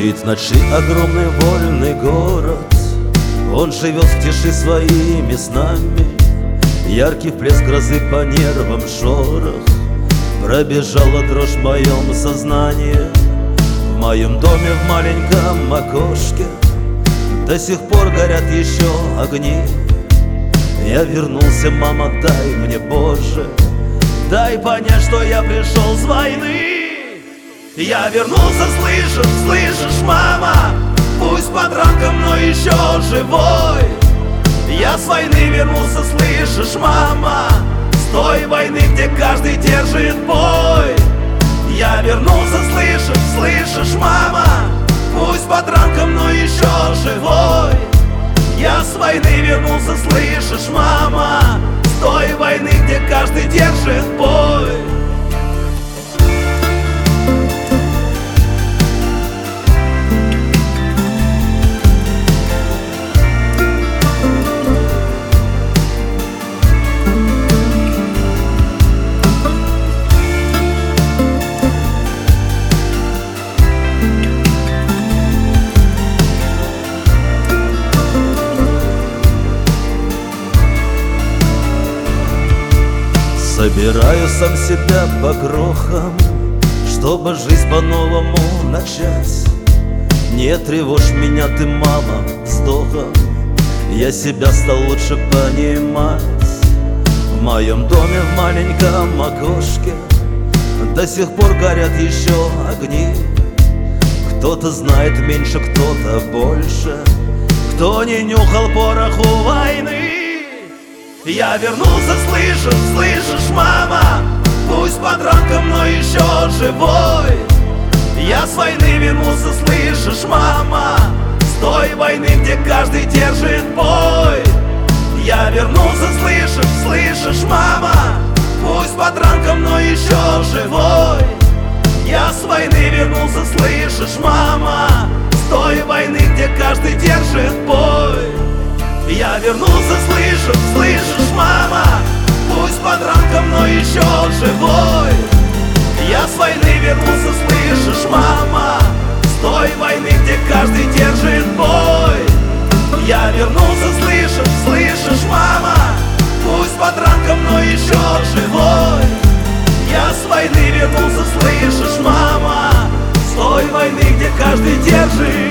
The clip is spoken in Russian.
Спит в ночи огромный вольный город, он живет в тиши своими снами. Яркий всплеск грозы по нервам шорох, пробежала дрожь в моем сознании. В моем доме в маленьком окошке до сих пор горят еще огни. Я вернулся, мама, дай мне, Боже, дай понять, что я пришел с войны. Я вернулся, слышишь, мама, пусть под ранком, но еще живой. Я с войны вернулся, слышишь, мама, с той войны, где каждый держит бой. Я вернулся, слышишь, мама, пусть под ранком, но еще живой. Я с войны вернулся, слышишь, мама, с той войны, где каждый держит бой. Собираю сам себя по крохам, чтобы жизнь по-новому начать. Не тревожь меня ты, мама, вздохом, я себя стал лучше понимать. В моем доме в маленьком окошке до сих пор горят еще огни. Кто-то знает меньше, кто-то больше, кто не нюхал пороху войны. Я вернулся, слышишь, мама, пусть под ранком, но еще живой. Я с войны вернулся, слышишь, мама, с той войны, где каждый держит бой. Я вернулся, слышишь, мама, пусть под ранком, но еще живой. Я с войны вернулся, слышишь, мама, с той войны, где каждый держит бой. Я вернулся, слышишь, мама, пусть под ранком, но еще живой. Я с войны вернулся, слышишь, мама, с той войны, где каждый держит бой. Я вернулся, слышишь, мама, пусть под ранком, но еще живой. Я с войны вернулся, слышишь, мама, с той войны, где каждый держит